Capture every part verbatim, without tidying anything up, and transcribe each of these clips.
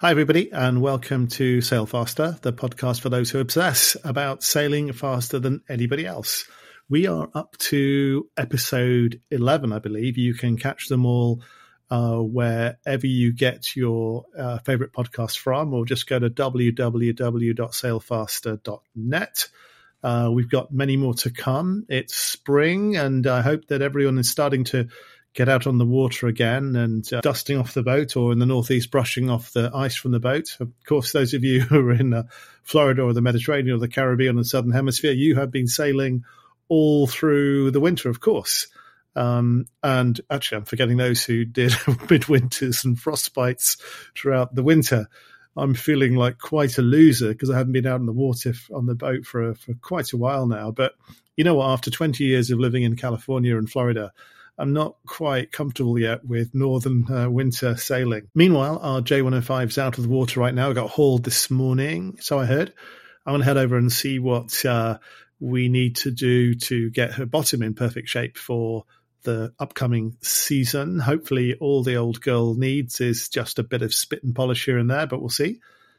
Hi, everybody, and welcome to Sail Faster, the podcast for those who obsess about sailing faster than anybody else. We are up to episode eleven, I believe. You can catch them all uh, wherever you get your uh, favorite podcasts from, or just go to w w w dot sail faster dot net. Uh, we've got many more to come. It's spring, and I hope that everyone is starting to get out on the water again and uh, dusting off the boat, or in the Northeast, brushing off the ice from the boat. Of course, those of you who are in uh, Florida or the Mediterranean or the Caribbean and Southern Hemisphere, you have been sailing all through the winter, of course. Um, and actually, I'm forgetting those who did midwinters and frostbites throughout the winter. I'm feeling like quite a loser because I haven't been out on the water f- on the boat for, for quite a while now. But you know what? After twenty years of living in California and Florida, I'm not quite comfortable yet with northern uh, winter sailing. Meanwhile, our J one oh five is out of the water right now. I got hauled this morning, so I heard. I'm going to head over and see what uh, we need to do to get her bottom in perfect shape for the upcoming season. Hopefully, all the old girl needs is just a bit of spit and polish here and there, but we'll see.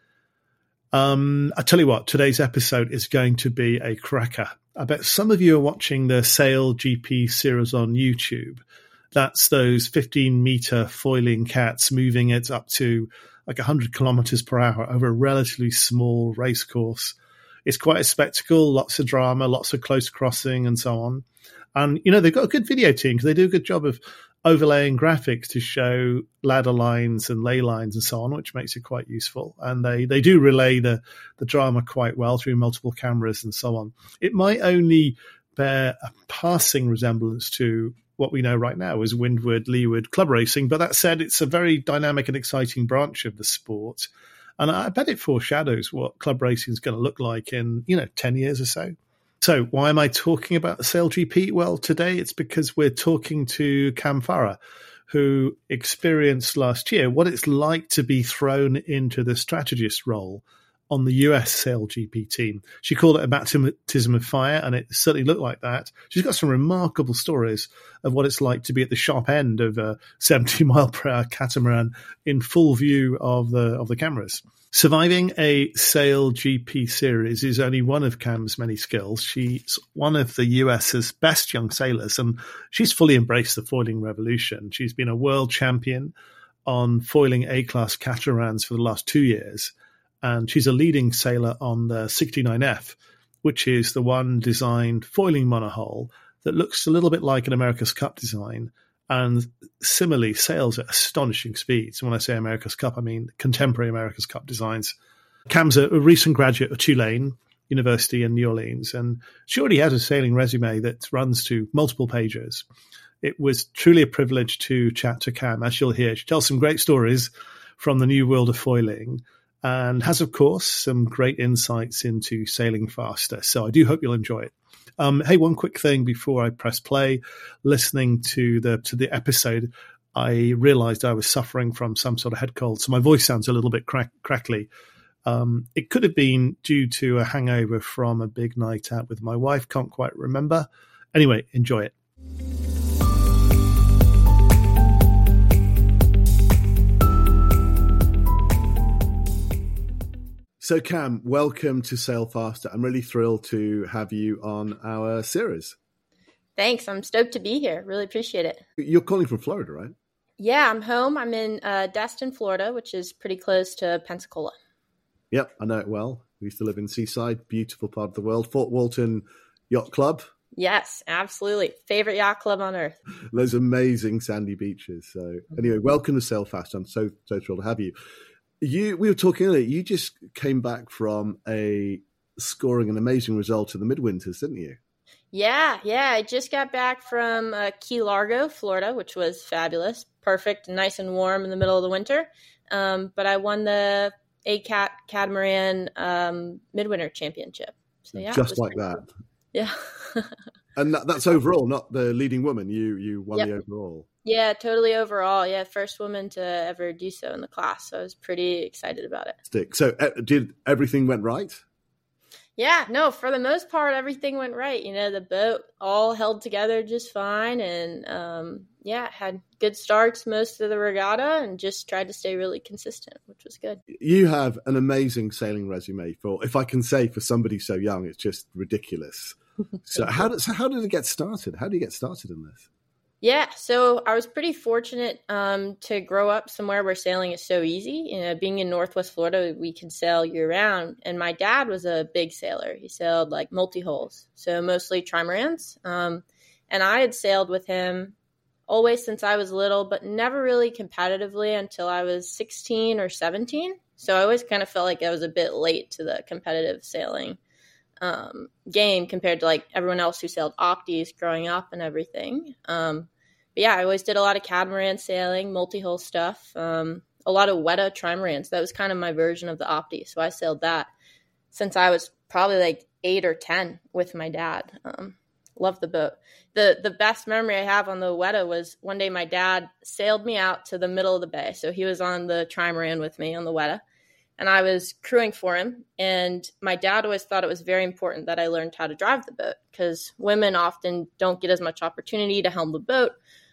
Um, I tell you what, today's episode is going to be a cracker. I bet some of you are watching the Sail G P series on YouTube. That's those fifteen meter foiling cats moving it up to like one hundred kilometers per hour over a relatively small race course. It's quite a spectacle, lots of drama, lots of close crossing and so on. And, you know, they've got a good video team because they do a good job of overlaying graphics to show ladder lines and ley lines and so on, which makes it quite useful. And they, they do relay the, the drama quite well through multiple cameras and so on. It might only bear a passing resemblance to what we know right now as windward, leeward club racing. But that said, it's a very dynamic and exciting branch of the sport. And I bet it foreshadows what club racing is going to look like in, you know, ten years or so. So why am I talking about the Sail G P? Well, today it's because we're talking to Cam Farah, who experienced last year what it's like to be thrown into the strategist role on the U S Sail G P team. She called it a baptism of fire, and it certainly looked like that. She's got some remarkable stories of what it's like to be at the sharp end of a seventy mile per hour catamaran in full view of the of the cameras. Surviving a Sail G P series is only one of Cam's many skills. She's one of the U S's best young sailors, and she's fully embraced the foiling revolution. She's been a world champion on foiling A-class catamarans for the last two years, and she's a leading sailor on the sixty-nine F, which is the one designed foiling monohull that looks a little bit like an America's Cup design, and similarly sails at astonishing speeds. And when I say America's Cup, I mean contemporary America's Cup designs. Cam's a, a recent graduate of Tulane University in New Orleans, and she already has a sailing resume that runs to multiple pages. It was truly a privilege to chat to Cam, as you'll hear. She tells some great stories from the new world of foiling and has, of course, some great insights into sailing faster. So I do hope you'll enjoy it. Um, hey, one quick thing before I press play. Listening to the to the episode, I realized I was suffering from some sort of head cold, so my voice sounds a little bit crack, crackly. Um, it could have been due to a hangover from a big night out with my wife. Can't quite remember. Anyway, enjoy it. So, Cam, welcome to Sail Faster. I'm really thrilled to have you on our series. Thanks. I'm stoked to be here. Really appreciate it. You're calling from Florida, right? Yeah, I'm home. I'm in uh, Destin, Florida, which is pretty close to Pensacola. Yep, I know it well. We used to live in Seaside, beautiful part of the world. Fort Walton Yacht Club. Yes, absolutely. Favorite yacht club on earth. Those amazing sandy beaches. So anyway, welcome to Sail Faster. I'm so, so thrilled to have you. You, we were talking earlier, you just came back from a scoring an amazing result in the midwinters, didn't you? Yeah, yeah. I just got back from uh, Key Largo, Florida, which was fabulous. Perfect, nice and warm in the middle of the winter. Um, but I won the A-Cat Catamaran um, Midwinter Championship. So yeah, just like that. Cool. Yeah. And that, that's overall, not the leading woman. You you won yep. the overall. Yeah, totally overall. Yeah, first woman to ever do so in the class. So I was pretty excited about it. So uh, did everything went right? Yeah, no, for the most part, everything went right. You know, the boat all held together just fine. And um, yeah, had good starts most of the regatta and just tried to stay really consistent, which was good. You have an amazing sailing resume for, if I can say, for somebody so young, it's just ridiculous. So how did, so how did it get started? How do you get started in this? Yeah, so I was pretty fortunate um, to grow up somewhere where sailing is so easy. You know, being in Northwest Florida, we could sail year round. And my dad was a big sailor. He sailed like multi-hulls, so mostly trimarans. Um, and I had sailed with him always since I was little, but never really competitively until I was sixteen or seventeen. So I always kind of felt like I was a bit late to the competitive sailing um, game compared to like everyone else who sailed opties growing up and everything. Um, But yeah, I always did a lot of catamaran sailing, multi-hull stuff, um, a lot of Weta trimarans. That was kind of my version of the Opti. So I sailed that since I was probably like eight or ten with my dad. Um, loved the boat. The the best memory I have on the Weta was one day my dad sailed me out to the middle of the bay. So he was on the trimaran with me on the Weta, and I was crewing for him. And my dad always thought it was very important that I learned how to drive the boat because women often don't get as much opportunity to helm the boat.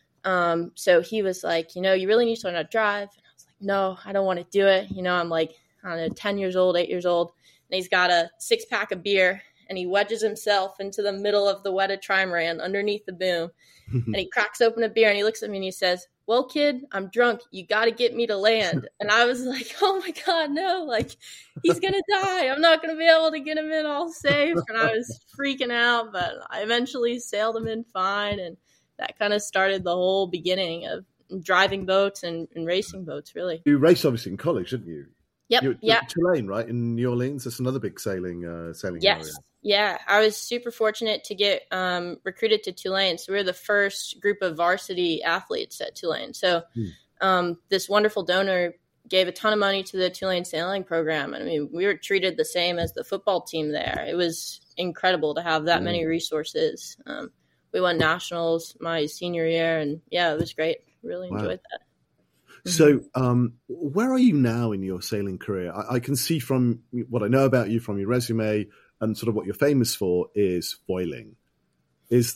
Um, so he was like, you know, you really need to learn how to drive. And I was like, no, I don't want to do it. You know, I'm like, I don't know, ten years old, eight years old. And he's got a six pack of beer and he wedges himself into the middle of the Weta trimaran underneath the boom. And he cracks open a beer and he looks at me and he says, well, kid, I'm drunk. You got to get me to land. And I was like, oh my God, no, like he's going to die. I'm not going to be able to get him in all safe. And I was freaking out, but I eventually sailed him in fine. And that kind of started the whole beginning of driving boats and, and racing boats, really. You raced obviously in college, didn't you? Yep. You yeah. Tulane, right? In New Orleans. That's another big sailing uh, sailing yes. area. Yeah. I was super fortunate to get um, recruited to Tulane. So we were the first group of varsity athletes at Tulane. So hmm. um, this wonderful donor gave a ton of money to the Tulane sailing program. I mean, we were treated the same as the football team there. It was incredible to have that hmm. many resources. Um, We won nationals my senior year, and yeah, it was great. Really enjoyed wow. that. So um, where are you now in your sailing career? I, I can see from what I know about you, from your resume, and sort of what you're famous for is foiling. Is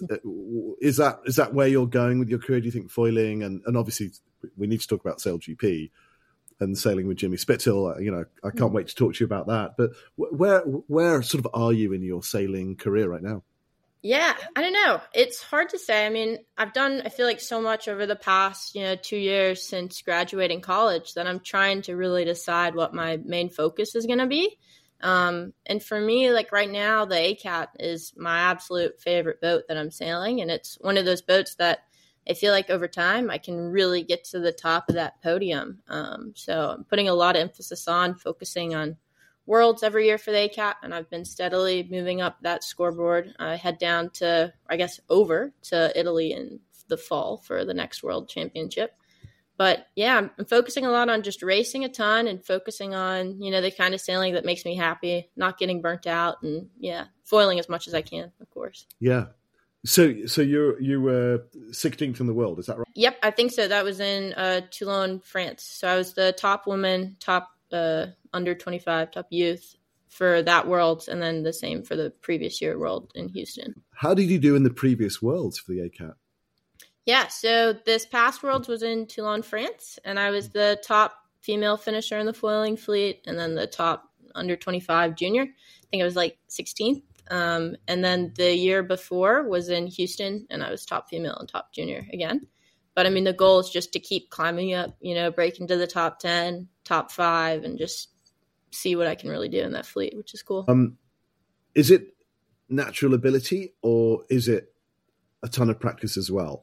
is that is that where you're going with your career, do you think, foiling? And, and obviously, we need to talk about Sail G P and sailing with Jimmy Spithill. You know, I can't wait to talk to you about that. But where where sort of are you in your sailing career right now? Yeah, I don't know. It's hard to say. I mean, I've done, I feel like so much over the past, you know, two years since graduating college that I'm trying to really decide what my main focus is going to be. Um, and for me, like right now, the A C A T is my absolute favorite boat that I'm sailing. And it's one of those boats that I feel like over time I can really get to the top of that podium. Um, so I'm putting a lot of emphasis on focusing on Worlds every year for the A C A T, and I've been steadily moving up that scoreboard. I head down to, I guess, over to Italy in the fall for the next World Championship. But yeah, I'm, I'm focusing a lot on just racing a ton and focusing on, you know, the kind of sailing that makes me happy, not getting burnt out, and yeah, foiling as much as I can, of course. Yeah. So, so you you were sixteenth in the world, is that right? Yep, I think so. That was in uh, Toulon, France. So I was the top woman, top uh, under twenty-five, top youth for that Worlds, and then the same for the previous year World in Houston. How did you do in the previous Worlds for the A C A T? Yeah, so this past Worlds was in Toulon, France, and I was the top female finisher in the foiling fleet, and then the top under twenty-five junior. I think I was like sixteenth. Um, and then the year before was in Houston, and I was top female and top junior again. But I mean, the goal is just to keep climbing up, you know, break into the top ten, top five, and just see what I can really do in that fleet, which is cool. Um, is it natural ability, or is it a ton of practice as well?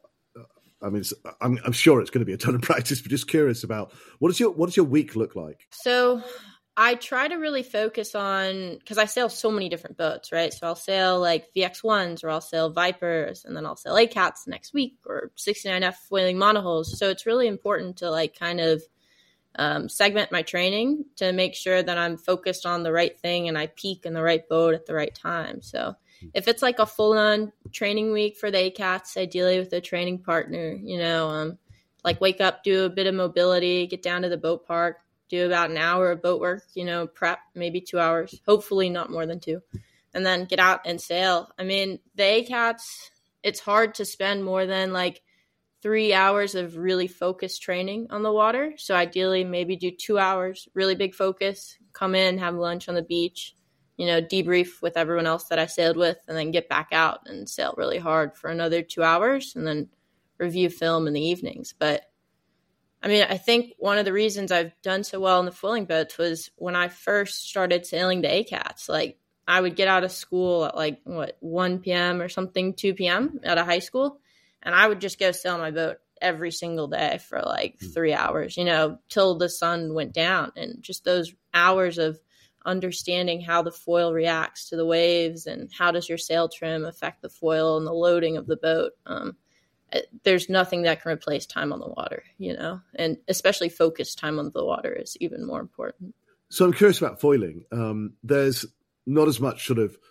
I mean, it's, I'm, I'm sure it's going to be a ton of practice, but just curious about what does your what does your week look like? So I try to really focus on, because I sail so many different boats, right? So I'll sail like V X ones, or I'll sail Vipers, and then I'll sail A C A Ts next week, or sixty-nine F foiling monohulls. So it's really important to like kind of um, segment my training to make sure that I'm focused on the right thing and I peak in the right boat at the right time. So if it's like a full-on training week for the A C A Ts, ideally with a training partner, you know, um, like wake up, do a bit of mobility, get down to the boat park, do about an hour of boat work, you know, prep, maybe two hours, hopefully not more than two. and then get out and sail. I mean, the A CATs, it's hard to spend more than like three hours of really focused training on the water. So ideally, maybe do two hours, really big focus, come in, have lunch on the beach, you know, debrief with everyone else that I sailed with, and then get back out and sail really hard for another two hours and then review film in the evenings. But I mean, I think one of the reasons I've done so well in the foiling boats was when I first started sailing the A CATs. Like, I would get out of school at like, what, one p.m. or something, two p.m. out of high school, and I would just go sail my boat every single day for like three hours, you know, till the sun went down. And just those hours of understanding how the foil reacts to the waves and how does your sail trim affect the foil and the loading of the boat. Um, there's nothing that can replace time on the water, you know, and especially focused time on the water is even more important. So I'm curious about foiling. Um, there's not as much sort of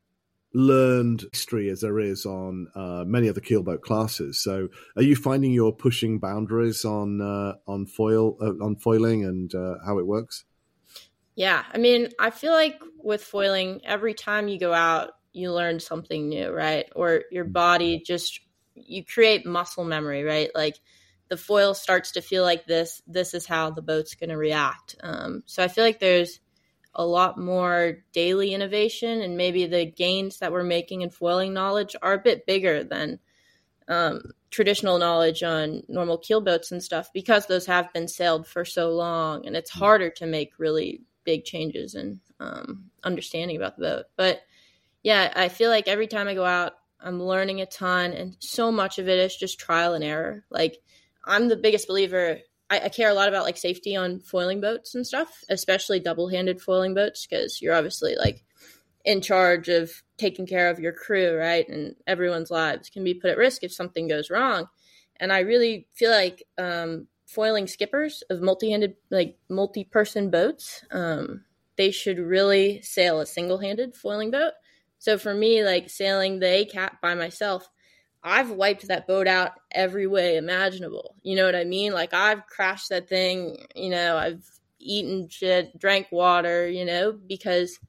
learned history as there is on uh, many of the keelboat classes. So are you finding you're pushing boundaries on uh, on foil uh, on foiling and uh, how it works? Yeah, I mean, I feel like with foiling, every time you go out, you learn something new, right? Or your body just, you create muscle memory, right? Like the foil starts to feel like this, this is how the boat's going to react. Um, so I feel like there's a lot more daily innovation, and maybe the gains that we're making in foiling knowledge are a bit bigger than um, traditional knowledge on normal keelboats and stuff, because those have been sailed for so long, and it's harder to make really big changes in um, understanding about the boat. But yeah, I feel like every time I go out, I'm learning a ton, and so much of it is just trial and error. Like, I'm the biggest believer. I, I care a lot about like safety on foiling boats and stuff, especially double-handed foiling boats, because you're obviously like in charge of taking care of your crew, right? And everyone's lives can be put at risk if something goes wrong. And I really feel like um, foiling skippers of multi-handed, like multi-person boats, um, they should really sail a single-handed foiling boat. So for me, like sailing the A CAT by myself, I've wiped that boat out every way imaginable. You know what I mean? Like, I've crashed that thing, you know, I've eaten shit, drank water, you know, because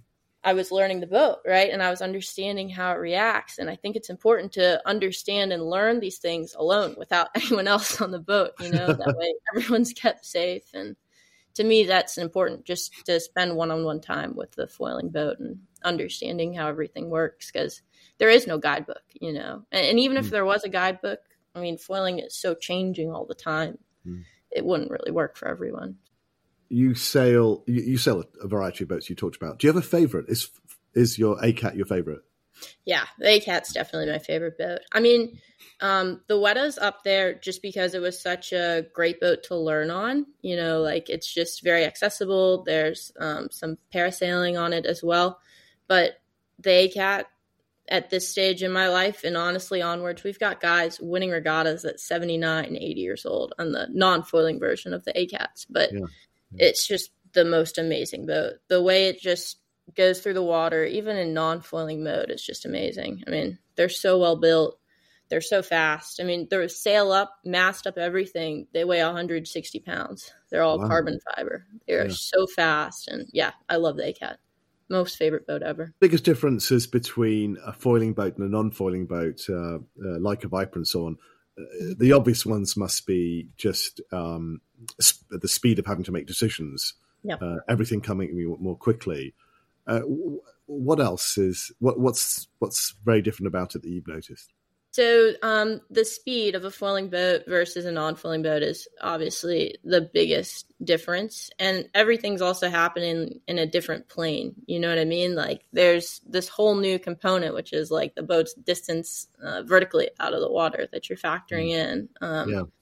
I was learning the boat, right? And I was understanding how it reacts. And I think it's important to understand and learn these things alone without anyone else on the boat, you know, that way everyone's kept safe. And to me, that's important, just to spend one-on-one time with the foiling boat and understanding how everything works, because there is no guidebook, you know. And, and even if there was a guidebook, I mean, foiling is so changing all the time. Mm. It wouldn't really work for everyone. You sail, you, you sail a variety of boats you talked about. Do you have a favorite? Is is your A CAT your favorite? Yeah, the A CAT's definitely my favorite boat. I mean, um, the Wetta's up there just because it was such a great boat to learn on. You know, like, it's just very accessible. There's um, some parasailing on it as well. But the A CAT, at this stage in my life, and honestly onwards, we've got guys winning regattas at seventy-nine, eighty years old on the non-foiling version of the A CATs. But yeah. Yeah. It's just the most amazing boat. The way it just goes through the water, even in non-foiling mode, is just amazing. I mean, they're so well built. They're so fast. I mean, they're sail up, mast up, everything. They weigh one hundred sixty pounds. They're all wow. carbon fiber. They are yeah. so fast. And yeah, I love the A CAT. Most favorite boat ever. Biggest differences between a foiling boat and a non-foiling boat, uh, uh, like a Viper and so on. Uh, the obvious ones must be just um, sp- the speed of having to make decisions. Yeah. Uh, everything coming more quickly. Uh, w- what else is what, what's what's very different about it that you've noticed? So um, the speed of a foiling boat versus a non-foiling boat is obviously the biggest difference. And everything's also happening in a different plane. You know what I mean? Like, there's this whole new component, which is like the boat's distance uh, vertically out of the water that you're factoring in. Um, yeah.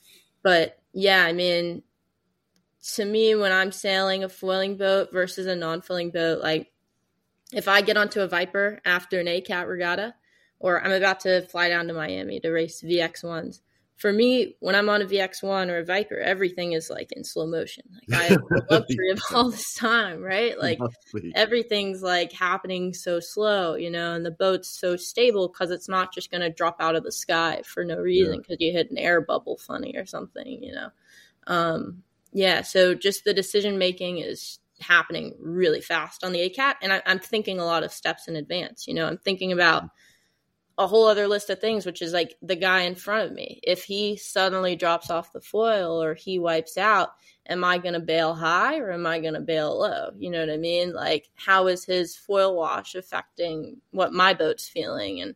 But yeah, I mean, to me, when I'm sailing a foiling boat versus a non-foiling boat, like, if I get onto a Viper after an A CAT regatta, or I'm about to fly down to Miami to race V X ones. For me, when I'm on a V X one or a Viper, everything is like in slow motion. Like, I have the luxury of all this time, right? Like, everything's like happening so slow, you know, and the boat's so stable because it's not just going to drop out of the sky for no reason because yeah. you hit an air bubble funny or something, you know? Um, yeah. So just the decision making is happening really fast on the A C A T. And I, I'm thinking a lot of steps in advance. You know, I'm thinking about a whole other list of things, which is like the guy in front of me. If he suddenly drops off the foil or he wipes out, am I going to bail high or am I going to bail low? You know what I mean? Like, how is his foil wash affecting what my boat's feeling? And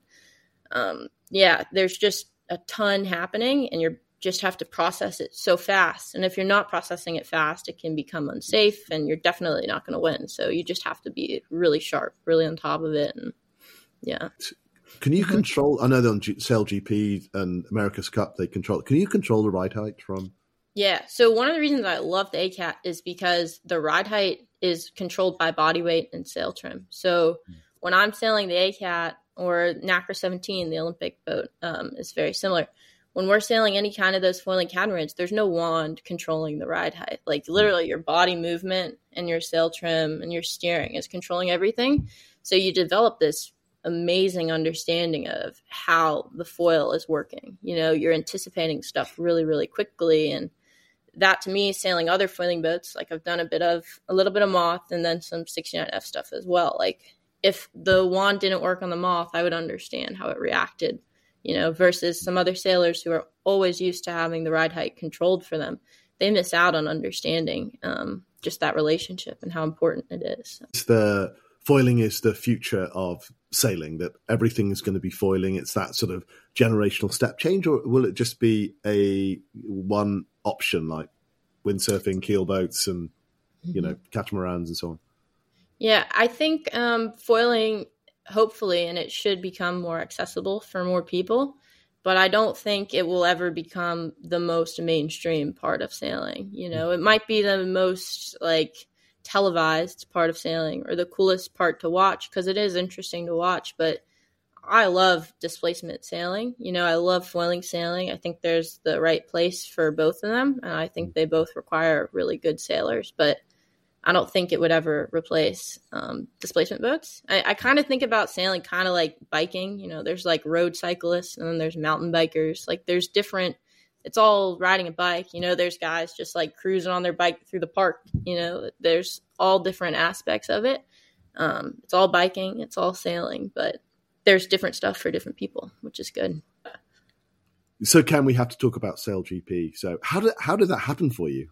um, yeah, there's just a ton happening, and you just have to process it so fast. And if you're not processing it fast, it can become unsafe, and you're definitely not going to win. So you just have to be really sharp, really on top of it. And yeah. Can you control, I know that on G, Sail G P and America's Cup, they control, can you control the ride height from? Yeah. So one of the reasons I love the A C A T is because the ride height is controlled by body weight and sail trim. So mm. when I'm sailing the A C A T or NACRA seventeen, the Olympic boat, um, is very similar. When we're sailing any kind of those foiling catamarans, there's no wand controlling the ride height. Like literally your body movement and your sail trim and your steering is controlling everything. So you develop this amazing understanding of how the foil is working. You know, you're anticipating stuff really, really quickly. And that to me, sailing other foiling boats, like I've done a bit of, a little bit of Moth and then some sixty-nine F stuff as well. Like if the wand didn't work on the Moth, I would understand how it reacted, you know, versus some other sailors who are always used to having the ride height controlled for them. They miss out on understanding um, just that relationship and how important it is. It's the foiling is the future of sailing, that everything is going to be foiling. It's that sort of generational step change, or will it just be a one option like windsurfing, keel boats, and you know, catamarans and so on? Yeah, I think um, foiling, hopefully, and it should become more accessible for more people, but I don't think it will ever become the most mainstream part of sailing. You know, it might be the most like televised part of sailing or the coolest part to watch because it is interesting to watch, but I love displacement sailing. You know, I love foiling sailing. I think there's the right place for both of them, and I think they both require really good sailors, but I don't think it would ever replace um, displacement boats. I, I kind of think about sailing kind of like biking. You know, there's like road cyclists and then there's mountain bikers. Like there's different, it's all riding a bike. You know, there's guys just like cruising on their bike through the park. You know, there's all different aspects of it. Um, it's all biking, it's all sailing, but there's different stuff for different people, which is good. So Cam, we have to talk about Sail G P. So how did, how did that happen for you?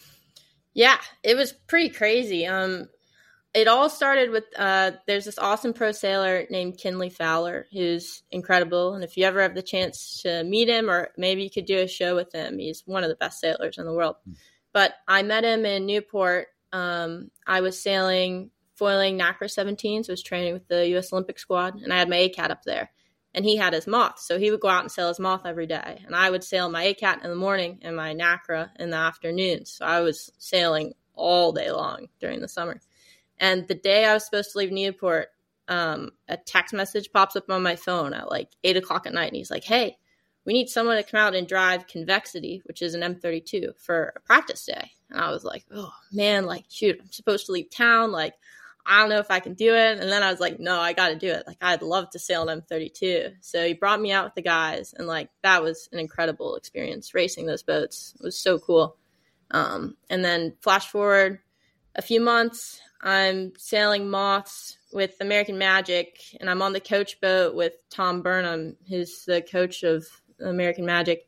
Yeah, it was pretty crazy. Um, it all started with, uh, there's this awesome pro sailor named Kinley Fowler, who's incredible. And if you ever have the chance to meet him, or maybe you could do a show with him, he's one of the best sailors in the world. Mm. But I met him in Newport. Um, I was sailing, foiling NACRA seventeens, was training with the U S Olympic squad, and I had my A C A T up there. And he had his Moth, so he would go out and sail his Moth every day. And I would sail my A C A T in the morning and my NACRA in the afternoon. So I was sailing all day long during the summer. And the day I was supposed to leave Newport, um, a text message pops up on my phone at like eight o'clock at night. And he's like, hey, we need someone to come out and drive Convexity, which is an M thirty-two, for a practice day. And I was like, oh, man, like, shoot, I'm supposed to leave town. Like, I don't know if I can do it. And then I was like, no, I got to do it. Like, I'd love to sail an M thirty-two. So he brought me out with the guys. And like, that was an incredible experience racing those boats. It was so cool. Um, and then flash forward a few months, I'm sailing Moths with American Magic, and I'm on the coach boat with Tom Burnham, who's the coach of American Magic.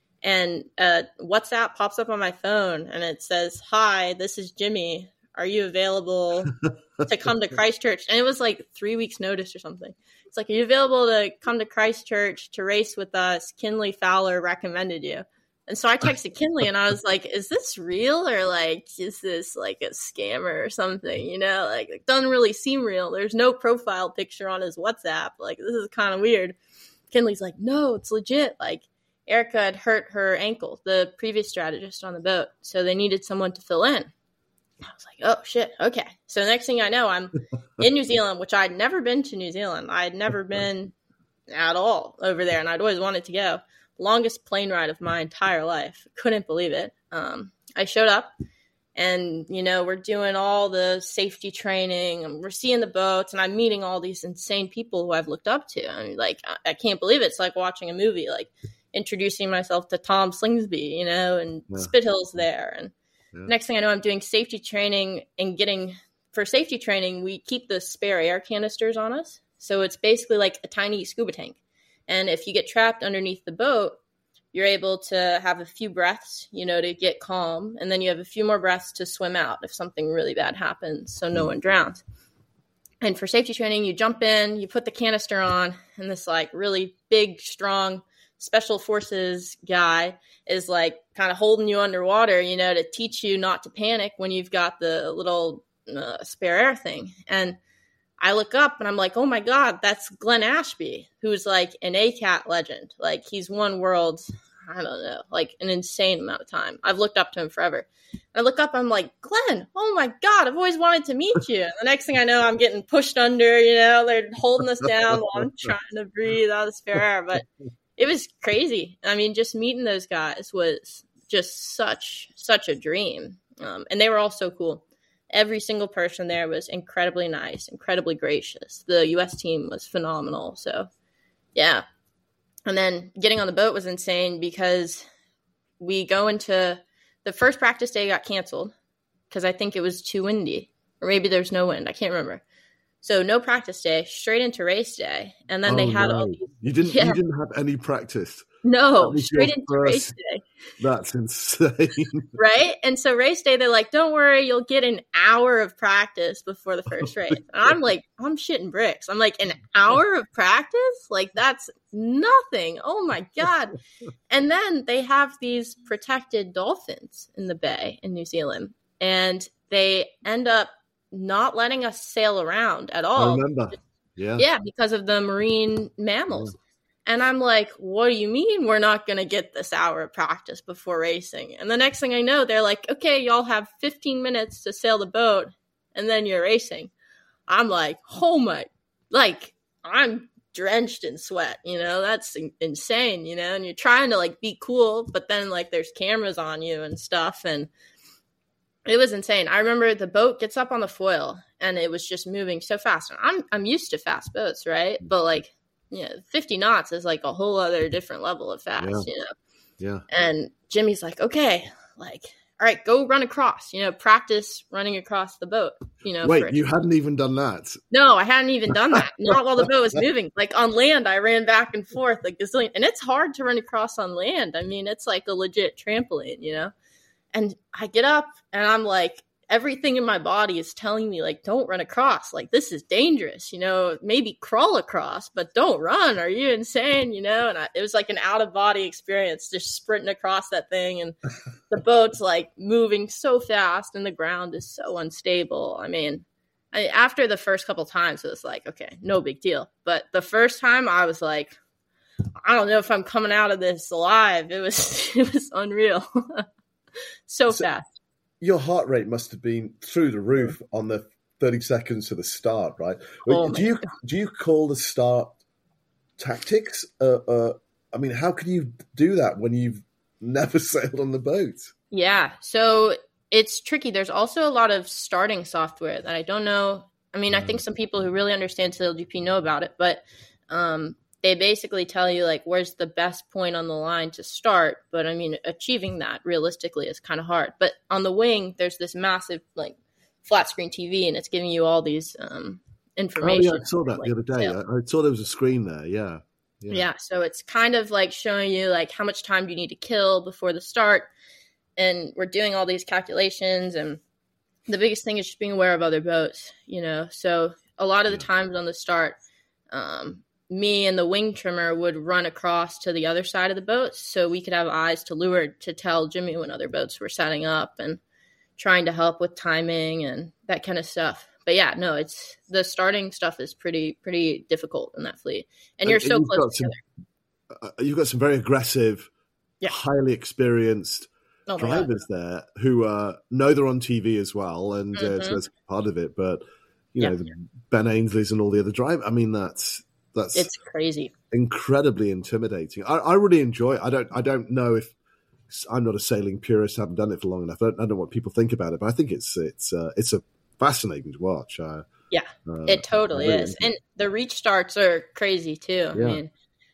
And uh, WhatsApp pops up on my phone and it says, hi, this is Jimmy. Are you available to come to Christchurch? And it was like three weeks notice or something. It's like, are you available to come to Christchurch to race with us? Kinley Fowler recommended you. And so I texted Kinley and I was like, is this real? Or like, is this like a scammer or something? You know, like it doesn't really seem real. There's no profile picture on his WhatsApp. Like, this is kind of weird. Kinley's like, no, it's legit. Like, Erica had hurt her ankle, the previous strategist on the boat. So they needed someone to fill in. I was like, oh, shit, okay. So next thing I know, I'm in New Zealand, which I'd never been to New Zealand. I'd never been at all over there, and I'd always wanted to go. Longest plane ride of my entire life. Couldn't believe it. Um, I showed up, and, you know, we're doing all the safety training, and we're seeing the boats, and I'm meeting all these insane people who I've looked up to. I mean, like, I, I can't believe it. It's like watching a movie, like introducing myself to Tom Slingsby, you know, and yeah. Spithill's there, and yeah. Next thing I know, I'm doing safety training and getting for safety training. We keep the spare air canisters on us. So it's basically like a tiny scuba tank. And if you get trapped underneath the boat, you're able to have a few breaths, you know, to get calm. And then you have a few more breaths to swim out if something really bad happens, so no one drowns. And for safety training, you jump in, you put the canister on, and this like really big, strong special forces guy is like kind of holding you underwater, you know, to teach you not to panic when you've got the little uh, spare air thing. And I look up and I'm like, oh my God, that's Glenn Ashby, who's like an A C A T legend. Like he's won worlds, I don't know, like an insane amount of time. I've looked up to him forever. And I look up, I'm like, Glenn, oh my God, I've always wanted to meet you. And the next thing I know, I'm getting pushed under, you know, they're holding us down while I'm trying to breathe out of the spare air. But it was crazy. I mean, just meeting those guys was just such, such a dream. Um, and they were all so cool. Every single person there was incredibly nice, incredibly gracious. The U S team was phenomenal. So, yeah. And then getting on the boat was insane because we go into the first practice day got canceled because I think it was too windy, or maybe there's no wind. I can't remember. So no practice day, straight into race day. And then oh, they had no. all these. You didn't, yeah. you didn't have any practice. No, straight into first, race day. That's insane. Right? And so race day, they're like, don't worry, you'll get an hour of practice before the first race. And I'm like, I'm shitting bricks. I'm like, an hour of practice? Like, that's nothing. Oh my God. And then they have these protected dolphins in the bay in New Zealand. And they end up not letting us sail around at all. I remember. Yeah. Yeah, because of the marine mammals. Yeah. And I'm like, what do you mean we're not going to get this hour of practice before racing? And the next thing I know, they're like, okay, y'all have fifteen minutes to sail the boat, and then you're racing. I'm like, oh my, like, I'm drenched in sweat, you know, that's insane, you know, and you're trying to, like, be cool, but then, like, there's cameras on you and stuff, and it was insane. I remember the boat gets up on the foil, and it was just moving so fast. I'm I'm used to fast boats, right? But, like, yeah, fifty knots is like a whole other different level of fast, yeah. you know? Yeah. And Jimmy's like, okay, like, all right, go run across, you know, practice running across the boat, you know. Wait, you hadn't even done that? No, I hadn't even done that. Not while the boat was moving. Like on land, I ran back and forth like gazillion. And it's hard to run across on land. I mean, it's like a legit trampoline, you know? And I get up and I'm like, everything in my body is telling me, like, don't run across. Like, this is dangerous, you know, maybe crawl across, but don't run. Are you insane? You know, and I, it was like an out of body experience, just sprinting across that thing. And the boat's like moving so fast and the ground is so unstable. I mean, I, after the first couple times, it was like, okay, no big deal. But the first time I was like, I don't know if I'm coming out of this alive. It was, it was unreal. so, so fast. Your heart rate must have been through the roof on the thirty seconds to the start, right? Oh do you God. do you call the start tactics? Uh, uh, I mean, how can you do that when you've never sailed on the boat? Yeah, so it's tricky. There's also a lot of starting software that I don't know. I mean, I think some people who really understand S A I L G P know about it, but um, they basically tell you, like, where's the best point on the line to start. But, I mean, achieving that realistically is kind of hard. But on the wing, there's this massive, like, flat screen T V, and it's giving you all these um, information. Oh, yeah, I saw that like, the other day. I, I saw there was a screen there, yeah. yeah. Yeah, so it's kind of like showing you, like, how much time do you need to kill before the start. And we're doing all these calculations, and the biggest thing is just being aware of other boats, you know. So a lot of the times on the start, um, me and the wing trimmer would run across to the other side of the boat so we could have eyes to leeward to tell Jimmy when other boats were setting up and trying to help with timing and that kind of stuff. But yeah, no, it's the starting stuff is pretty, pretty difficult in that fleet. And you're and, so and close together. Some, uh, you've got some very aggressive, yeah. highly experienced oh drivers there who uh, know they're on T V as well. And mm-hmm. uh, so that's part of it. But, you know, yeah. the Ben Ainsleys and all the other drivers, I mean, that's, That's it's crazy, incredibly intimidating. I, I really enjoy it. I don't. I don't know if I'm not a sailing purist. I haven't done it for long enough. I don't, I don't know what people think about it, but I think it's it's uh, it's a fascinating to watch. Uh, yeah, uh, it totally really is. And the reach starts are crazy too. I yeah. mean,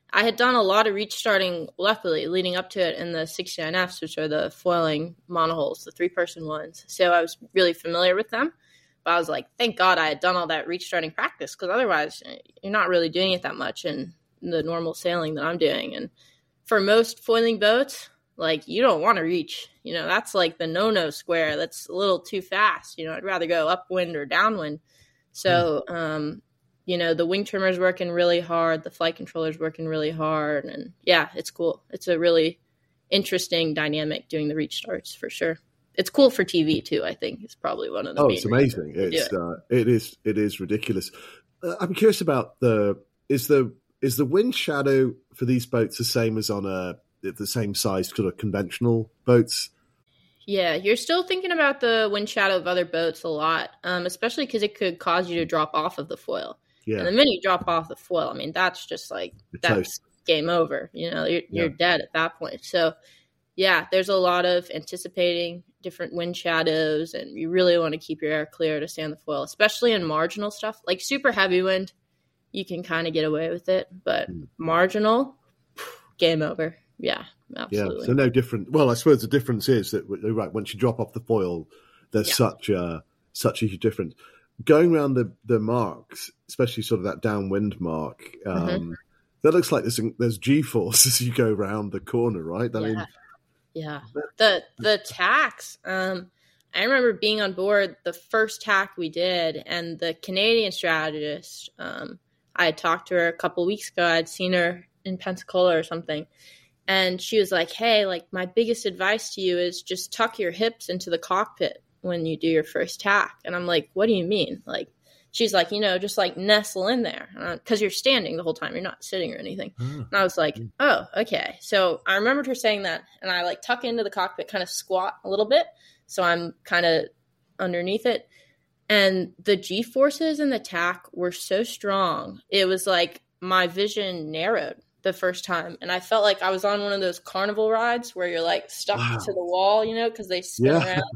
I had done a lot of reach starting, luckily, leading up to it in the sixty-nine Fs, which are the foiling monoholes, the three-person ones. So I was really familiar with them. But I was like, thank God I had done all that reach starting practice, because otherwise you're not really doing it that much in the normal sailing that I'm doing. And for most foiling boats, like, you don't want to reach. You know, that's like the no-no square. That's a little too fast. You know, I'd rather go upwind or downwind. So, mm. um, you know, the wing trimmer's working really hard. The flight controller's working really hard. And, yeah, it's cool. It's a really interesting dynamic doing the reach starts for sure. It's cool for T V too. I think it's probably one of the. Oh, main it's amazing! It's it. Uh, it is it is ridiculous. Uh, I'm curious about the is the is the wind shadow for these boats the same as on a the same size sort of conventional boats? Yeah, you're still thinking about the wind shadow of other boats a lot, um, especially because it could cause you to drop off of the foil. Yeah, and the minute you drop off the foil, I mean, that's just like You're that's toast. game over. You know, you're, Yeah. you're dead at that point. So. Yeah, there's a lot of anticipating different wind shadows, and you really want to keep your air clear to stay on the foil, especially in marginal stuff. Like super heavy wind, you can kind of get away with it, but mm. marginal, game over. Yeah, absolutely. Yeah, so no different. Well, I suppose the difference is that, right, once you drop off the foil, there's yeah. such a such a huge difference. Going around the, the marks, especially sort of that downwind mark, um, mm-hmm. that looks like there's, there's G-force as you go around the corner, right? I yeah. mean. Yeah, the the tacks. Um, I remember being on board the first tack we did, and the Canadian strategist. Um, I had talked to her a couple weeks ago. I'd seen her in Pensacola or something, and she was like, "Hey, like my biggest advice to you is just tuck your hips into the cockpit when you do your first tack." And I'm like, "What do you mean?" Like, she's like, "You know, just like nestle in there because you're standing the whole time. You're not sitting or anything." Mm. And I was like, "Oh, okay." So I remembered her saying that, and I like tuck into the cockpit, kind of squat a little bit, so I'm kind of underneath it. And the G forces in the tack were so strong. It was like my vision narrowed the first time, and I felt like I was on one of those carnival rides where you're like stuck wow. to the wall, you know, because they spin yeah. around.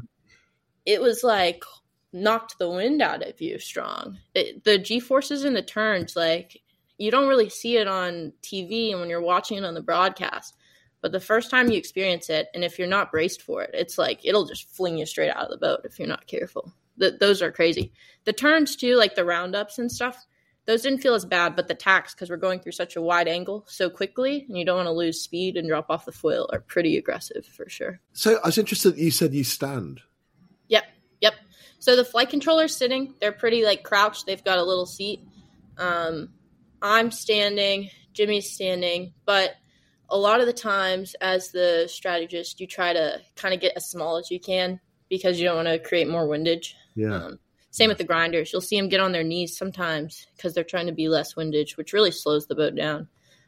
It was like knocked the wind out of you strong. It, the G-forces in the turns, like, you don't really see it on T V and when you're watching it on the broadcast. But the first time you experience it, and if you're not braced for it, it's like it'll just fling you straight out of the boat if you're not careful. The, those are crazy. The turns, too, like the roundups and stuff, those didn't feel as bad, but the tacks, because we're going through such a wide angle so quickly, and you don't want to lose speed and drop off the foil, are pretty aggressive for sure. So I was interested that you said you stand. Yep, yep. So the flight controller's sitting. They're pretty, like, crouched. They've got a little seat. Um, I'm standing. Jimmy's standing. But a lot of the times, as the strategist, you try to kind of get as small as you can because you don't want to create more windage. Yeah. Um, same with the grinders. You'll see them get on their knees sometimes because they're trying to be less windage, which really slows the boat down.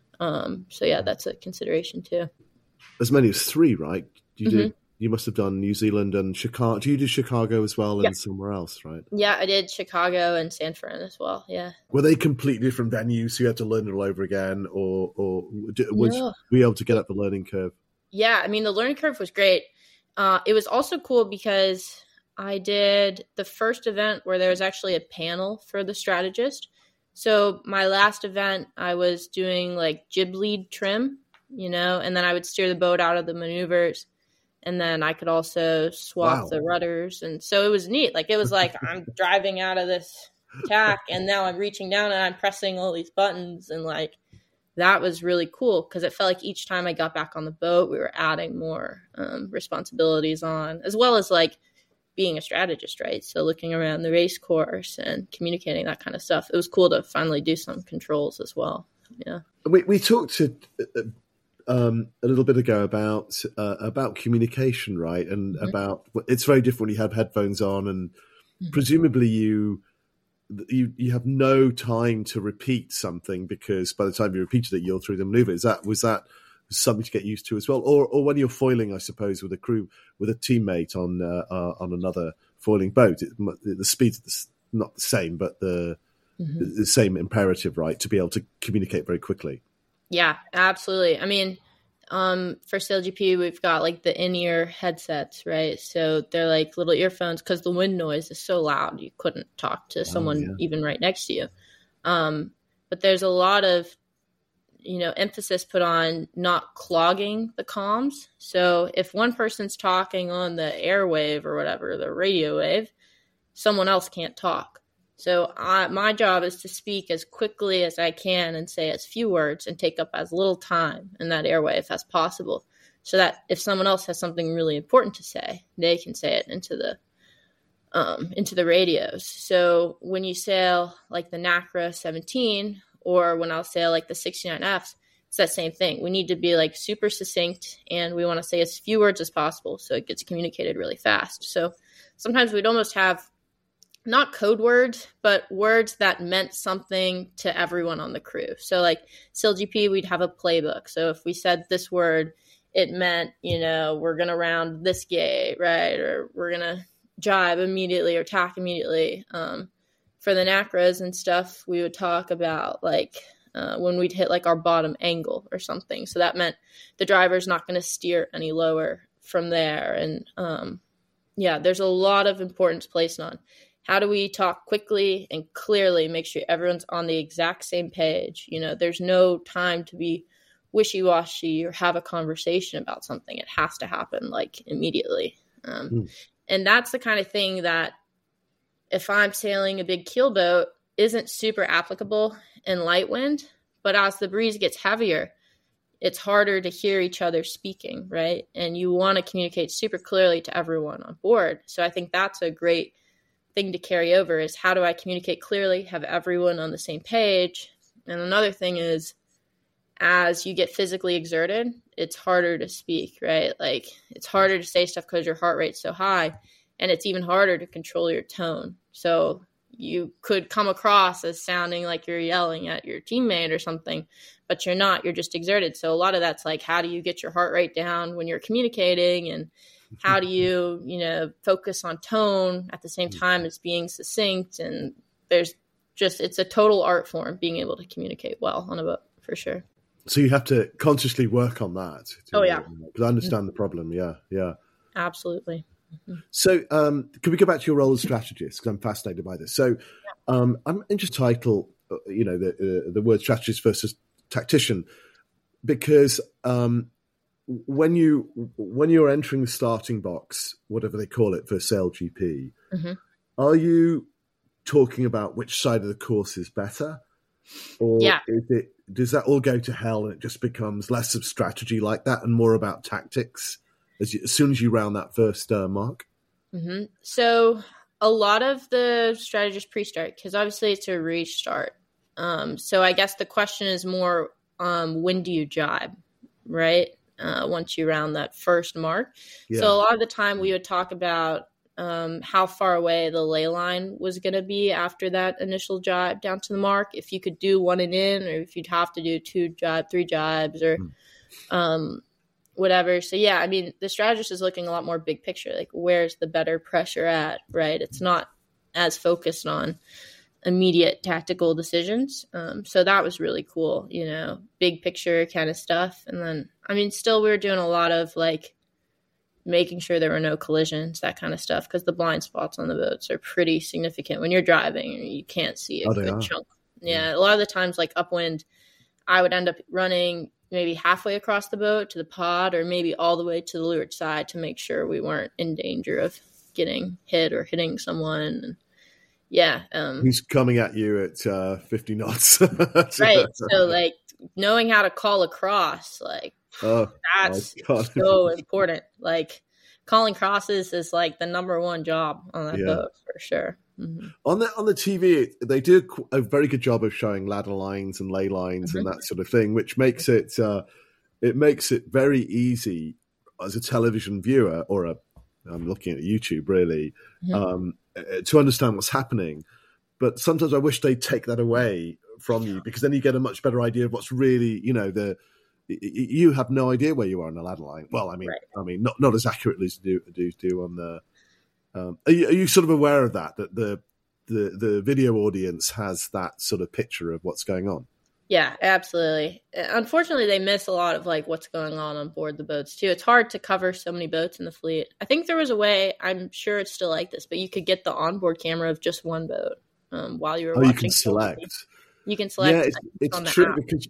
Um, so, yeah, that's a consideration, too. As many as three, right? You mm-hmm. did. You must have done New Zealand and Chicago. Do you do Chicago as well and yeah. somewhere else, right? Yeah, I did Chicago and San Fran as well, yeah. Were they completely different venues, so you had to learn it all over again, or, or was no. you able to get up the learning curve? Yeah, I mean, the learning curve was great. Uh, it was also cool because I did the first event where there was actually a panel for the strategist. So my last event, I was doing like jib lead trim, you know, and then I would steer the boat out of the maneuvers. And then I could also swap wow. the rudders. And so it was neat. Like, it was like I'm driving out of this tack, and now I'm reaching down and I'm pressing all these buttons. And, like, that was really cool because it felt like each time I got back on the boat, we were adding more um, responsibilities on, as well as, like, being a strategist, right? So looking around the race course and communicating that kind of stuff. It was cool to finally do some controls as well. Yeah. We, we talked to... Uh, Um, a little bit ago about uh, about communication, right? And mm-hmm. about it's very different when you have headphones on, and mm-hmm. presumably you you you have no time to repeat something because by the time you repeated it, you're through the maneuver. Is that was that something to get used to as well, or or when you're foiling, I suppose, with a crew with a teammate on uh, uh, on another foiling boat, it, the speed is not the same, but the mm-hmm. the same imperative, right, to be able to communicate very quickly. Yeah, absolutely. I mean, um, for SailGP, we've got like the in-ear headsets, right? So they're like little earphones because the wind noise is so loud. You couldn't talk to someone oh, yeah. even right next to you. Um, but there's a lot of you know, emphasis put on not clogging the comms. So if one person's talking on the airwave or whatever, the radio wave, someone else can't talk. So I, my job is to speak as quickly as I can and say as few words and take up as little time in that airwave as possible, so that if someone else has something really important to say, they can say it into the um, into the radios. So when you sail like the NACRA seventeen, or when I'll sail like the sixty-nine Fs, it's that same thing. We need to be like super succinct, and we want to say as few words as possible so it gets communicated really fast. So sometimes we'd almost have not code words, but words that meant something to everyone on the crew. So like S I L G P, we'd have a playbook. So if we said this word, it meant, you know, we're going to round this gate, right? Or we're going to jibe immediately or tack immediately. Um, for the NACRAs and stuff, we would talk about like uh, when we'd hit like our bottom angle or something. So that meant the driver's not going to steer any lower from there. And um, yeah, there's a lot of importance placed on how do we talk quickly and clearly, make sure everyone's on the exact same page. You know, there's no time to be wishy-washy or have a conversation about something. It has to happen like immediately. Um, mm. And that's the kind of thing that if I'm sailing a big keel boat isn't super applicable in light wind, but as the breeze gets heavier, it's harder to hear each other speaking, right? And you want to communicate super clearly to everyone on board. So I think that's a great thing to carry over, is how do I communicate clearly, have everyone on the same page? And another thing is, as you get physically exerted, it's harder to speak, right? Like it's harder to say stuff because your heart rate's so high, and it's even harder to control your tone. So you could come across as sounding like you're yelling at your teammate or something, but you're not, you're just exerted. So a lot of that's like, how do you get your heart rate down when you're communicating, and how do you, you know, focus on tone at the same time as being succinct? And there's just, it's a total art form being able to communicate well on a boat, for sure. So you have to consciously work on that. Oh, yeah. Because I understand mm-hmm. the problem. Yeah, yeah. Absolutely. Mm-hmm. So um, can we go back to your role as strategist? Because I'm fascinated by this. So yeah. um, I'm interested in the title, you know, the, uh, the word strategist versus tactician, because um, when you when you're entering the starting box, whatever they call it for S A I L G P, mm-hmm. are you talking about which side of the course is better, or yeah. is it, does that all go to hell and it just becomes less of strategy like that and more about tactics as, you, as soon as you round that first uh, mark? Mm-hmm. So a lot of the strategists pre-start, because obviously it's a restart. Um, so I guess the question is more, um, when do you jibe, right? Uh, once you round that first mark. Yeah. So a lot of the time we would talk about um, how far away the ley line was going to be after that initial jibe down to the mark. If you could do one and in, or if you'd have to do two jibe, three jibes, or mm. um, whatever. So yeah, I mean, the strategist is looking a lot more big picture, like where's the better pressure at, right? It's not as focused on immediate tactical decisions. Um, so that was really cool, you know, big picture kind of stuff. And then, I mean, still we were doing a lot of like making sure there were no collisions, that kind of stuff, because the blind spots on the boats are pretty significant when you're driving. You can't see a oh, good chunk. Yeah, yeah, a lot of the times, like upwind, I would end up running maybe halfway across the boat to the pod, or maybe all the way to the leeward side to make sure we weren't in danger of getting hit or hitting someone. And yeah. Um, He's coming at you at uh, fifty knots. Right. So like knowing how to call across, like oh, that's so important. Like calling crosses is like the number one job on that yeah. boat for sure. Mm-hmm. On the on the T V, they do a very good job of showing ladder lines and ley lines mm-hmm. and that sort of thing, which makes it uh, it makes it very easy as a television viewer, or a I'm looking at YouTube really, mm-hmm. um, to understand what's happening. But sometimes I wish they'd take that away from you, because then you get a much better idea of what's really, you know, the you have no idea where you are on the ladder line. Well, I mean, right. I mean, not not as accurately as do do do on the. Um, are, you, are you sort of aware of that, that the, the the video audience has that sort of picture of what's going on? Yeah, absolutely. Unfortunately, they miss a lot of like what's going on on board the boats too. It's hard to cover so many boats in the fleet. I think there was a way, I'm sure it's still like this, but you could get the onboard camera of just one boat um, while you were oh, watching. You can select. You can select. Yeah, it's, it's true app. Because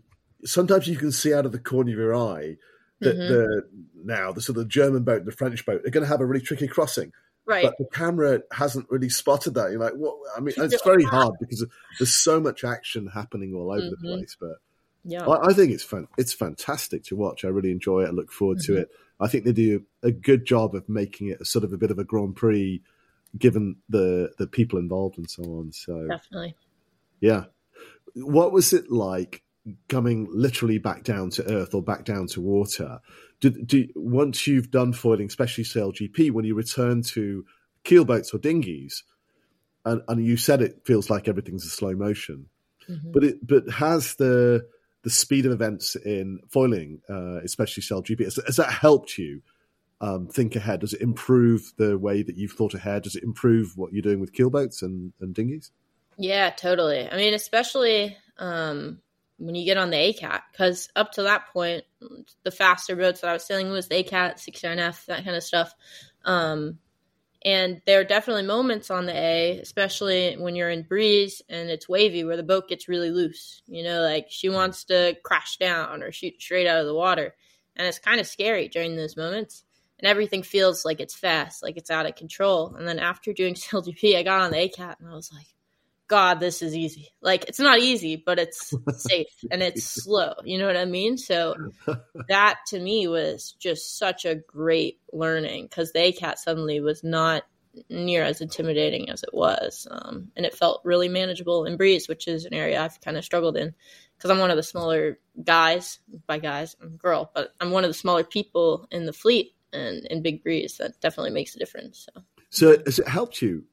sometimes you can see out of the corner of your eye that mm-hmm. the now the sort of German boat and the French boat are going to have a really tricky crossing. Right. But the camera hasn't really spotted that. You're like, what? I mean, it's very hard because there's so much action happening all over mm-hmm. the place. But yeah, I, I think it's fun. It's fantastic to watch. I really enjoy it. I look forward mm-hmm. to it. I think they do a good job of making it a sort of a bit of a Grand Prix, given the the people involved and so on. So definitely, yeah. What was it like coming literally back down to earth or back down to water? Do, do, once you've done foiling, especially Sail G P, when you return to keelboats or dinghies, and, and you said it feels like everything's a slow motion, mm-hmm. but it but has the the speed of events in foiling, uh, especially Sail G P, has, has that helped you um, think ahead? Does it improve the way that you've thought ahead? Does it improve what you're doing with keelboats and, and dinghies? Yeah, totally. I mean, especially um, when you get on the A C A T, because up to that point, the faster boats that I was sailing was the A C A T, sixty-nine F, that kind of stuff. Um, and there are definitely moments on the A, especially when you're in breeze and it's wavy, where the boat gets really loose. You know, like she wants to crash down or shoot straight out of the water. And it's kind of scary during those moments. And everything feels like it's fast, like it's out of control. And then after doing Sail G P, I got on the A C A T and I was like, God, this is easy. Like, it's not easy, but it's safe and it's slow. You know what I mean? So that to me was just such a great learning, because the A C A T suddenly was not near as intimidating as it was. Um, and it felt really manageable in breeze, which is an area I've kind of struggled in, because I'm one of the smaller guys. By guys, I'm a girl, but I'm one of the smaller people in the fleet, and in big breeze, that definitely makes a difference. So, so has it helped you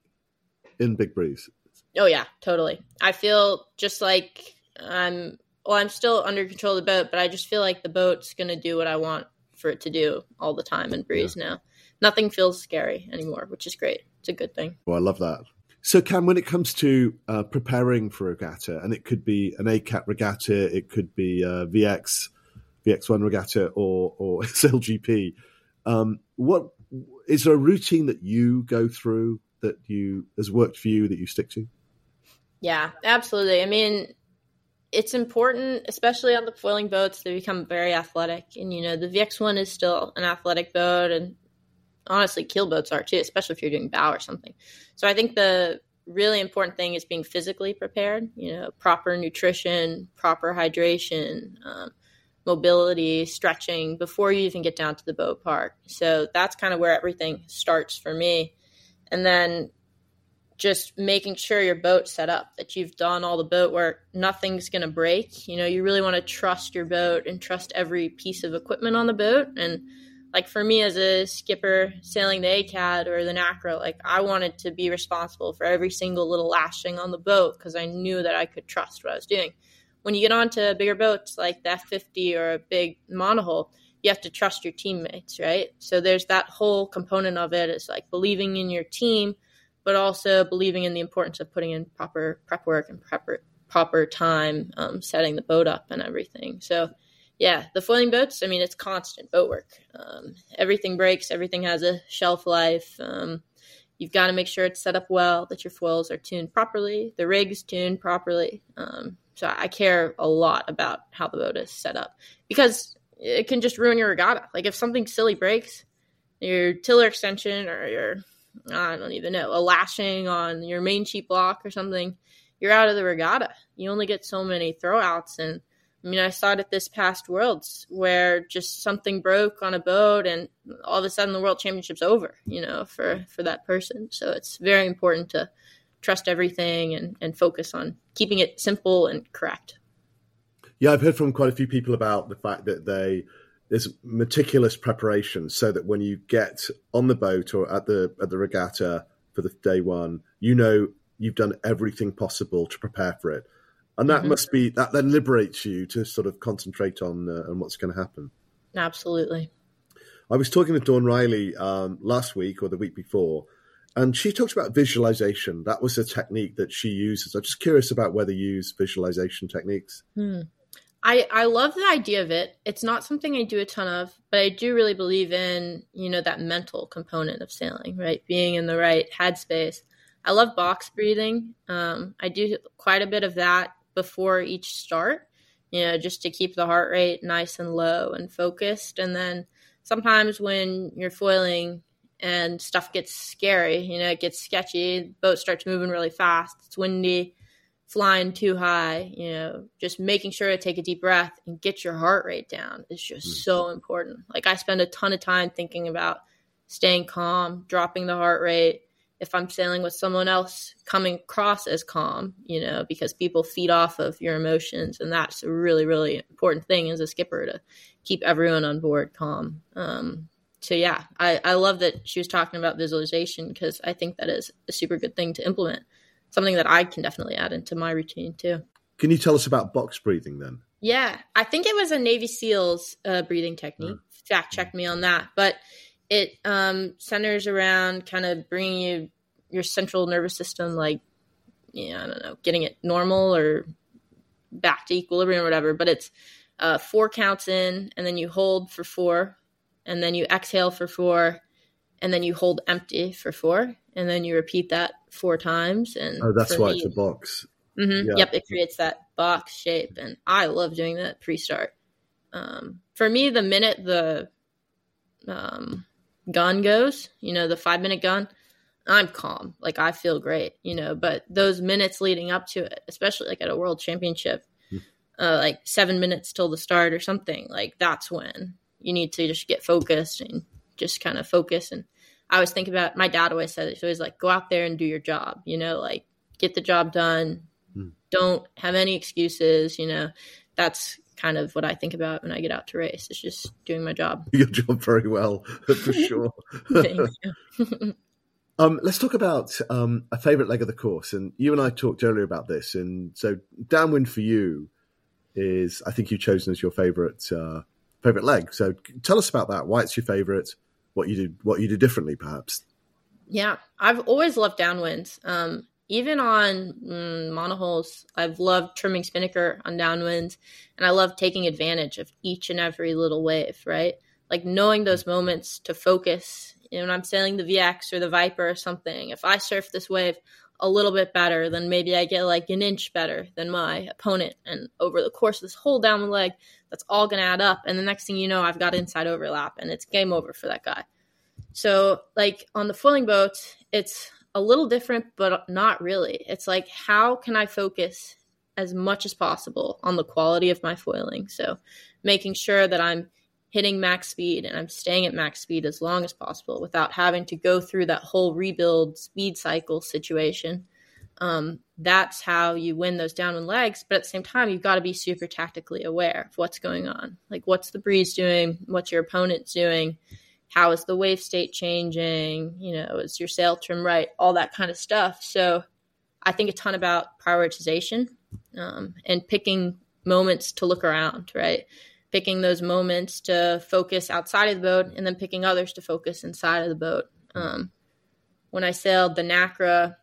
in big breeze? Oh yeah, totally. I feel just like I'm, well, I'm still under control of the boat, but I just feel like the boat's going to do what I want for it to do all the time in breeze yeah. now. Nothing feels scary anymore, which is great. It's a good thing. Well, I love that. So Cam, when it comes to uh, preparing for a regatta, and it could be an A C A T regatta, it could be a V X, V X one regatta, or, or Sail G P, um, what, is there a routine that you go through that you has worked for you that you stick to? Yeah, absolutely. I mean, it's important, especially on the foiling boats, they become very athletic. And, you know, the V X one is still an athletic boat, and honestly, keel boats are too, especially if you're doing bow or something. So I think the really important thing is being physically prepared, you know, proper nutrition, proper hydration, um, mobility, stretching before you even get down to the boat park. So that's kind of where everything starts for me. And then just making sure your boat's set up, that you've done all the boat work, nothing's going to break. You know, you really want to trust your boat and trust every piece of equipment on the boat. And like for me as a skipper sailing the A C A T or the N A C R A, like I wanted to be responsible for every single little lashing on the boat, because I knew that I could trust what I was doing. When you get onto bigger boats like the F fifty or a big monohull, you have to trust your teammates, right? So there's that whole component of it. It's like believing in your team, but also believing in the importance of putting in proper prep work and proper proper time, um, setting the boat up and everything. So, yeah, the foiling boats, I mean, it's constant boat work. Um, everything breaks. Everything has a shelf life. Um, you've got to make sure it's set up well, that your foils are tuned properly, the rig's tuned properly. Um, so I care a lot about how the boat is set up, because it can just ruin your regatta. Like if something silly breaks, your tiller extension or your, I don't even know, a lashing on your main sheet block or something, you're out of the regatta. You only get so many throwouts. And I mean, I saw it at this past Worlds where just something broke on a boat and all of a sudden the World Championship's over, you know, for, for that person. So it's very important to trust everything and, and focus on keeping it simple and correct. Yeah, I've heard from quite a few people about the fact that they there's meticulous preparation, so that when you get on the boat or at the at the regatta for the day one, you know you've done everything possible to prepare for it, and that mm-hmm. must be that then liberates you to sort of concentrate on uh, on what's going to happen. Absolutely. I was talking to Dawn Riley um, last week or the week before, and she talked about visualization. That was a technique that she uses. I'm just curious about whether you use visualization techniques. Hmm. I, I love the idea of it. It's not something I do a ton of, but I do really believe in, you know, that mental component of sailing, right? Being in the right headspace. I love box breathing. Um, I do quite a bit of that before each start, you know, just to keep the heart rate nice and low and focused. And then sometimes when you're foiling and stuff gets scary, you know, it gets sketchy, boat starts moving really fast, it's windy, flying too high, you know, just making sure to take a deep breath and get your heart rate down is just mm. so important. Like I spend a ton of time thinking about staying calm, dropping the heart rate. If I'm sailing with someone else, coming across as calm, you know, because people feed off of your emotions. And that's a really, really important thing as a skipper, to keep everyone on board calm. Um, so yeah, I, I love that she was talking about visualization, because I think that is a super good thing to implement. Something that I can definitely add into my routine too. Can you tell us about box breathing then? Yeah, I think it was a Navy SEALs uh, breathing technique. Oh. Fact check me on that. But it um, centers around kind of bringing you your central nervous system, like, yeah, I don't know, getting it normal or back to equilibrium or whatever. But it's uh, four counts in, and then you hold for four, and then you exhale for four, and then you hold empty for four, and then you repeat that four times. And oh, that's why me, it's a box. Mm-hmm, yeah. Yep, it creates that box shape, and I love doing that pre-start. Um, for me, the minute the um, gun goes, you know, the five-minute gun, I'm calm. Like, I feel great, you know, but those minutes leading up to it, especially like at a world championship, mm. uh, like seven minutes till the start or something, like that's when you need to just get focused and just kind of focus. And I always think about, my dad always said it. He's always like, go out there and do your job, you know, like get the job done. Mm. Don't have any excuses, you know. That's kind of what I think about when I get out to race. It's just doing my job. Your job very well, for sure. Thank you. Um, let's talk about um, a favourite leg of the course. And you and I talked earlier about this. And so downwind for you is, I think you've chosen as your favourite uh, favourite leg. So tell us about that. Why it's your favourite? What you do? What you do differently, perhaps? Yeah, I've always loved downwinds. Um, even on mm, monohulls, I've loved trimming spinnaker on downwinds, and I love taking advantage of each and every little wave. Right, like knowing those moments to focus. You know, when I'm sailing the V X or the Viper or something, if I surf this wave a little bit better, then maybe I get like an inch better than my opponent. And over the course of this whole downwind leg, that's all going to add up. And the next thing you know, I've got inside overlap, and it's game over for that guy. So like on the foiling boats, it's a little different, but not really. It's like, how can I focus as much as possible on the quality of my foiling? So making sure that I'm hitting max speed and I'm staying at max speed as long as possible without having to go through that whole rebuild speed cycle situation. Um, that's how you win those downwind legs. But at the same time, you've got to be super tactically aware of what's going on. Like, what's the breeze doing? What's your opponent doing? How is the wave state changing? You know, is your sail trim right? All that kind of stuff. So I think a ton about prioritization um, and picking moments to look around, right? Picking those moments to focus outside of the boat, and then picking others to focus inside of the boat. Um, when I sailed the N A C R A,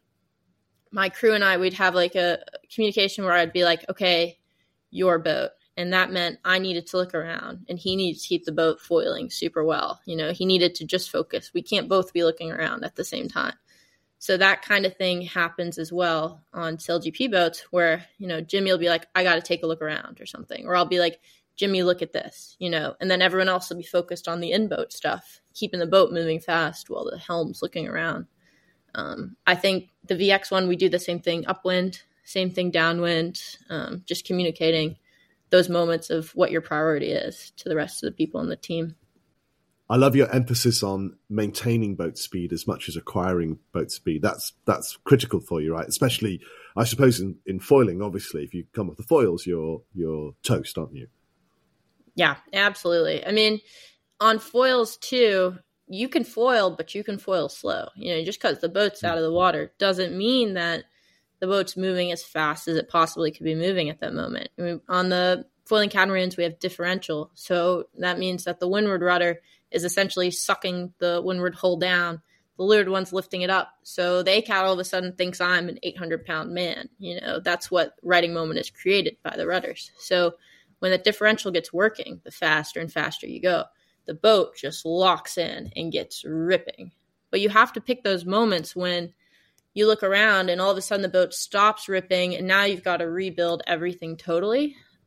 my crew and I, we'd have like a communication where I'd be like, okay, your boat. And that meant I needed to look around, and he needed to keep the boat foiling super well. You know, he needed to just focus. We can't both be looking around at the same time. So that kind of thing happens as well on S A I L G P boats where, you know, Jimmy will be like, I got to take a look around or something. Or I'll be like, Jimmy, look at this, you know, and then everyone else will be focused on the in-boat stuff, keeping the boat moving fast while the helm's looking around. Um, I think the V X one, we do the same thing upwind, same thing downwind, um, just communicating those moments of what your priority is to the rest of the people on the team. I love your emphasis on maintaining boat speed as much as acquiring boat speed. That's that's critical for you, right? Especially, I suppose, in, in foiling, obviously, if you come off the foils, you're you're toast, aren't you? Yeah, absolutely. I mean, on foils too, you can foil, but you can foil slow. You know, just because the boat's out of the water doesn't mean that the boat's moving as fast as it possibly could be moving at that moment. I mean, on the foiling catamarans, we have differential. So that means that the windward rudder is essentially sucking the windward hull down. The leeward one's lifting it up. So the A C A T all of a sudden thinks I'm an eight hundred pound man. You know, that's what riding moment is created by the rudders. So when the differential gets working, the faster and faster you go, the boat just locks in and gets ripping. But you have to pick those moments when you look around and all of a sudden the boat stops ripping and now you've got to rebuild everything totally.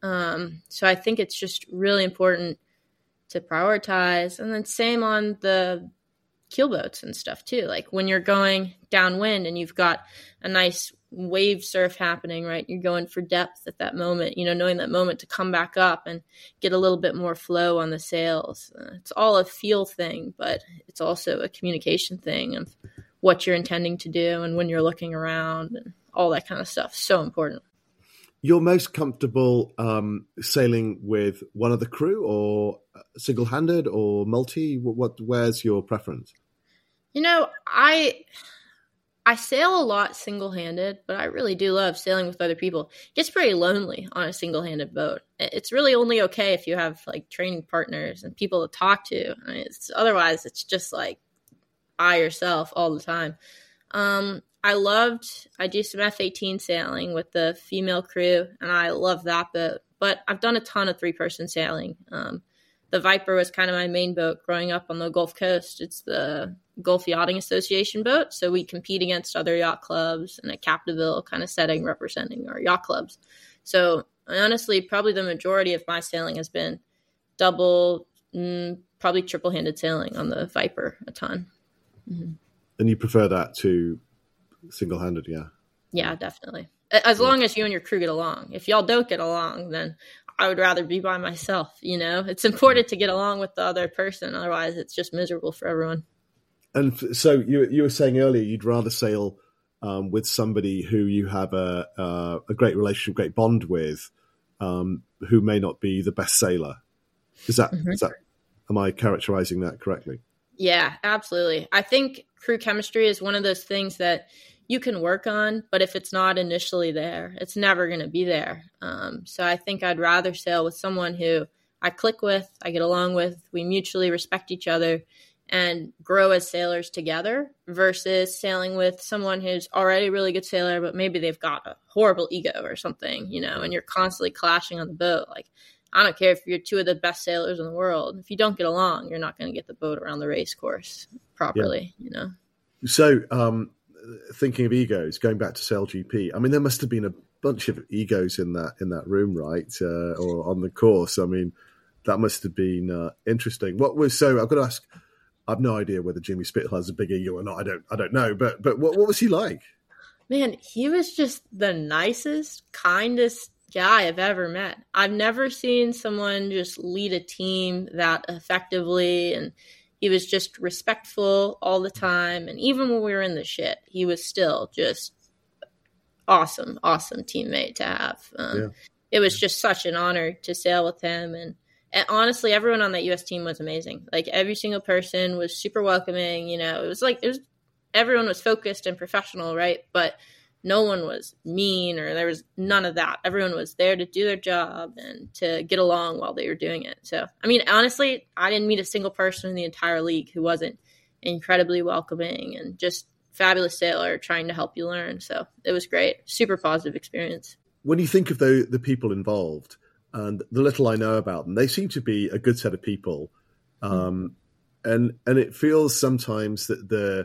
Um, so I think it's just really important to prioritize. And then same on the keel boats and stuff too. Like when you're going downwind and you've got a nice wave surf happening, right? You're going for depth at that moment, you know, knowing that moment to come back up and get a little bit more flow on the sails. Uh, it's all a feel thing, but it's also a communication thing of what you're intending to do and when you're looking around and all that kind of stuff. So important. You're most comfortable um, sailing with one of the crew or single-handed or multi? What, what? Where's your preference? You know, I I sail a lot single-handed, but I really do love sailing with other people. It gets pretty lonely on a single-handed boat. It's really only okay if you have like training partners and people to talk to. I mean, it's, otherwise, it's just like by yourself all the time. Um, I loved, I do some F eighteen sailing with the female crew, and I love that boat. But I've done a ton of three-person sailing. Um, the Viper was kind of my main boat growing up on the Gulf Coast. It's the Gulf Yachting Association boat, so we compete against other yacht clubs in a Captiville kind of setting representing our yacht clubs. So honestly, probably the majority of my sailing has been double, mm, probably triple-handed sailing on the Viper a ton. Mm-hmm. And you prefer that to single-handed, yeah? Yeah, definitely. As long as you and your crew get along. If y'all don't get along, then I would rather be by myself, you know? It's important to get along with the other person. Otherwise, it's just miserable for everyone. And so you you were saying earlier you'd rather sail um, with somebody who you have a, a, a great relationship, great bond with, um, who may not be the best sailor. Is that, mm-hmm. is that, am I characterizing that correctly? Yeah, absolutely. I think crew chemistry is one of those things that you can work on, but if it's not initially there, it's never going to be there. Um, so I think I'd rather sail with someone who I click with, I get along with, we mutually respect each other and grow as sailors together versus sailing with someone who's already a really good sailor, but maybe they've got a horrible ego or something, you know, and you're constantly clashing on the boat. Like, I don't care if you're two of the best sailors in the world. If you don't get along, you're not going to get the boat around the race course properly, yeah. you know? So, um, thinking of egos, going back to SailGP, I mean, there must have been a bunch of egos in that in that room, right? Uh, or on the course. I mean, that must have been uh, interesting. What was so? I've got to ask. I've no idea whether Jimmy Spithill has a big ego or not. I don't. I don't know. But but what what was he like? Man, he was just the nicest, kindest guy I've ever met. I've never seen someone just lead a team that effectively, and he was just respectful all the time. And even when we were in the shit, he was still just awesome, awesome teammate to have. Um, yeah. It was just such an honor to sail with him. And, and honestly, everyone on that U S team was amazing. Like every single person was super welcoming. You know, it was like, it was, everyone was focused and professional, right? But no one was mean or there was none of that. Everyone was there to do their job and to get along while they were doing it. So, I mean, honestly, I didn't meet a single person in the entire league who wasn't incredibly welcoming and just fabulous sailor trying to help you learn. So it was great. Super positive experience. When you think of the, the people involved and the little I know about them, they seem to be a good set of people. Um, mm-hmm. and, and it feels sometimes that the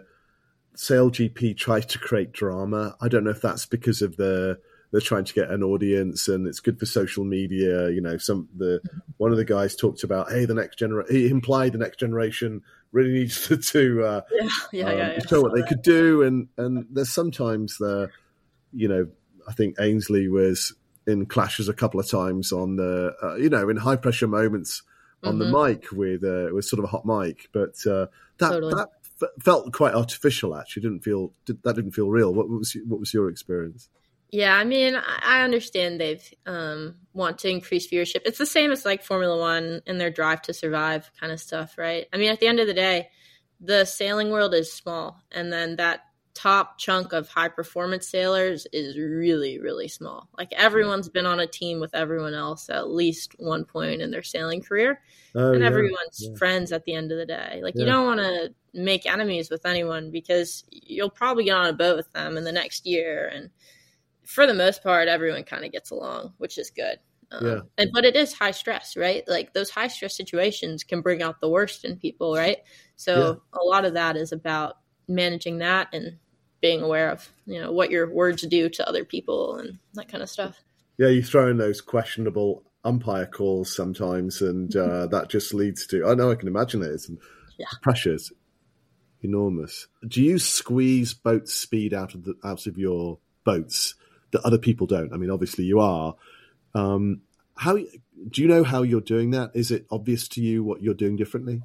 SailGP tries to create drama. I don't know if that's because of the they're trying to get an audience and it's good for social media. You know, some the one of the guys talked about, hey, the next generation. He implied the next generation really needs to, to uh, yeah, yeah, um, yeah, yeah. show what they could do. And and there's sometimes the, you know, I think Ainsley was in clashes a couple of times on the, uh, you know, in high pressure moments on mm-hmm. the mic with uh, with sort of a hot mic, but uh, that totally. that. felt quite artificial. Actually, didn't feel did, that didn't feel real. What was what was your experience? Yeah, I mean, I understand they've um, want to increase viewership. It's the same as like Formula One and their drive to survive kind of stuff, right? I mean, at the end of the day, the sailing world is small, and then that top chunk of high performance sailors is really, really small. Like everyone's been on a team with everyone else at least one point in their sailing career, oh, and yeah, everyone's yeah. friends at the end of the day. Like yeah. you don't want to make enemies with anyone because you'll probably get on a boat with them in the next year. And for the most part, everyone kind of gets along, which is good. Um, yeah. And, but it is high stress, right? Like those high stress situations can bring out the worst in people, right? So yeah. a lot of that is about managing that and being aware of, you know, what your words do to other people and that kind of stuff. Yeah, you throw in those questionable umpire calls sometimes, and uh, that just leads to, I know, I can imagine it. It's, Yeah. The pressure's enormous. Do you squeeze boat speed out of the out of your boats that other people don't? I mean, obviously you are. Um, how do you know how you're doing that? Is it obvious to you what you're doing differently?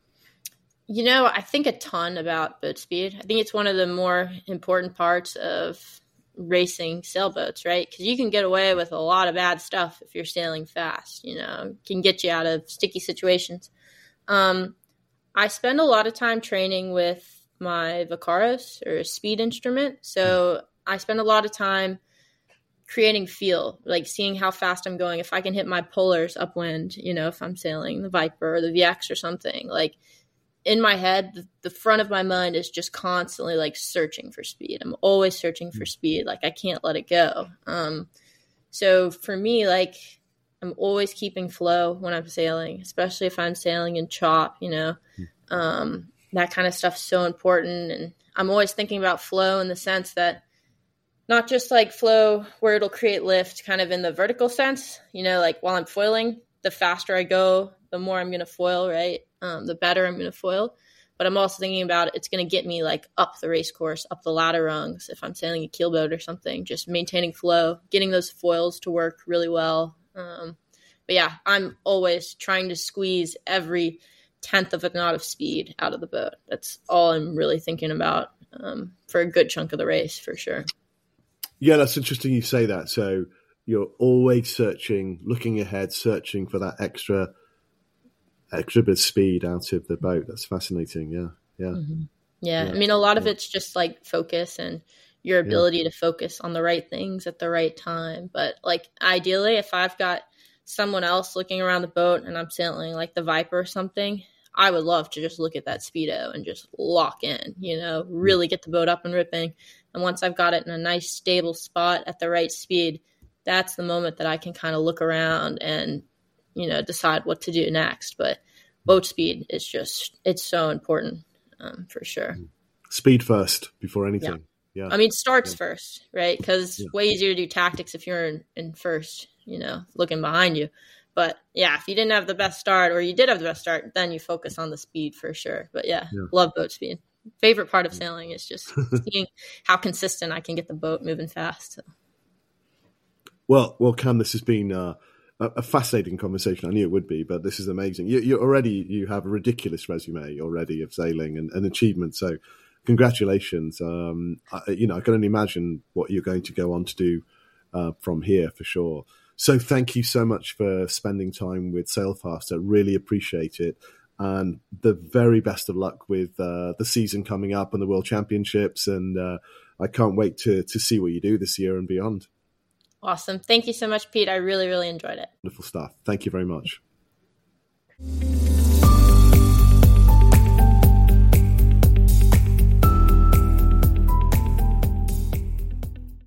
You know, I think a ton about boat speed. I think it's one of the more important parts of racing sailboats, right? Because you can get away with a lot of bad stuff if you're sailing fast, you know, can get you out of sticky situations. Um, I spend a lot of time training with my Vaqueros, or a speed instrument. So I spend a lot of time creating feel, like seeing how fast I'm going. If I can hit my polars upwind, you know, if I'm sailing the Viper or the V X or something, like in my head, the, the front of my mind is just constantly like searching for speed. I'm always searching for speed. Like I can't let it go. Um, so for me, like I'm always keeping flow when I'm sailing, especially if I'm sailing in chop, you know, um, that kind of stuff's so important. And I'm always thinking about flow in the sense that not just like flow where it'll create lift kind of in the vertical sense, you know, like while I'm foiling, the faster I go, the more I'm going to foil, right? Um, the better I'm going to foil. But I'm also thinking about it's going to get me like up the race course, up the ladder rungs. If I'm sailing a keelboat or something, just maintaining flow, getting those foils to work really well. Um, but yeah, I'm always trying to squeeze every tenth of a knot of speed out of the boat. That's all I'm really thinking about um, for a good chunk of the race, for sure. Yeah, that's interesting you say that. So you're always searching, looking ahead, searching for that extra extra bit of speed out of the boat. That's fascinating. Yeah. Yeah. Mm-hmm. Yeah. yeah. I mean, a lot of yeah. it's just like focus and your ability yeah. to focus on the right things at the right time. But like ideally, if I've got someone else looking around the boat and I'm sailing like the Viper or something, I would love to just look at that speedo and just lock in, you know, really get the boat up and ripping. And once I've got it in a nice stable spot at the right speed, that's the moment that I can kind of look around and, you know, decide what to do next. But boat speed is just, it's so important um, for sure. Speed first before anything. Yeah. yeah. I mean, starts yeah. first, right? Because yeah. it's way easier to do tactics if you're in, in first, you know, looking behind you. But yeah, if you didn't have the best start or you did have the best start, then you focus on the speed for sure. But yeah, yeah. love boat speed. Favorite part of sailing is just seeing how consistent I can get the boat moving fast. So. Well, well, Cam, this has been uh, a fascinating conversation. I knew it would be, but this is amazing. You, you already you have a ridiculous resume already of sailing and, and achievement. So, congratulations. Um, I, you know, I can only imagine what you're going to go on to do uh, from here for sure. So, thank you so much for spending time with Sailfaster. Really appreciate it. And the very best of luck with uh, the season coming up and the World Championships. And uh, I can't wait to to see what you do this year and beyond. Awesome. Thank you so much, Pete. I really, really enjoyed it. Wonderful stuff. Thank you very much.